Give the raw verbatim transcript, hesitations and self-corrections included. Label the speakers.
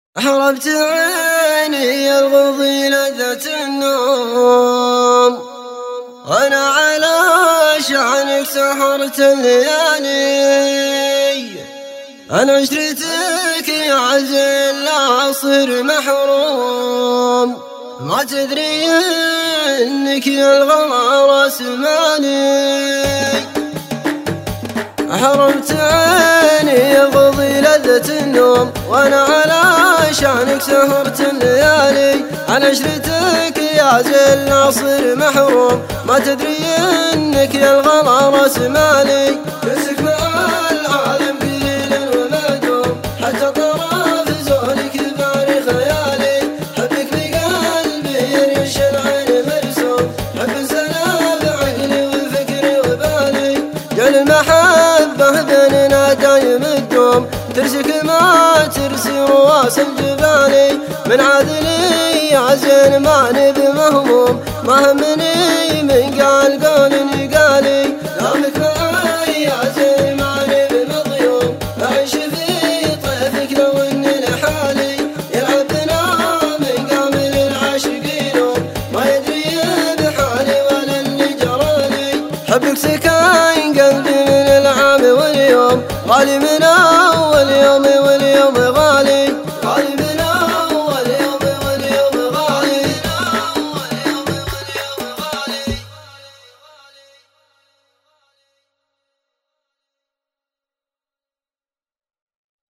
Speaker 1: حرمت عيني الغضي لذة النوم، وانا على شعنك سهرت الليالي. انا عشرتك يا عزيل لا اصير محروم، ما تدري انك يا الغلا رسماني. حرمت عيني الغضي لذة النوم، وانا على شانك سهرت الليالي. عن عشرتك يا زين ناصر محروم، ما تدري انك يا الغلا راس مالي. كسك مع العالم قليل ومدوم، حتى طرف زولك باري خيالي. حبك بقلبي يريش العين مرسوم، حب السلام بعقلي وفكري وبالي. جل المحبة بيننا دايم الدوم، ترسك ما ترسي رواس الجبالي. من عادلي يا زين ماني بمهموم، ما همني من قال قول قالي. دامك معي يا زين ماني بمضيوم، أعيش في طيفك لو إن لحالي. يلعب بنا من قامل العاشقين، ما يدري بحالي ولا اللي جرالي. حبك سكاين قلبي من العام واليوم، غالي من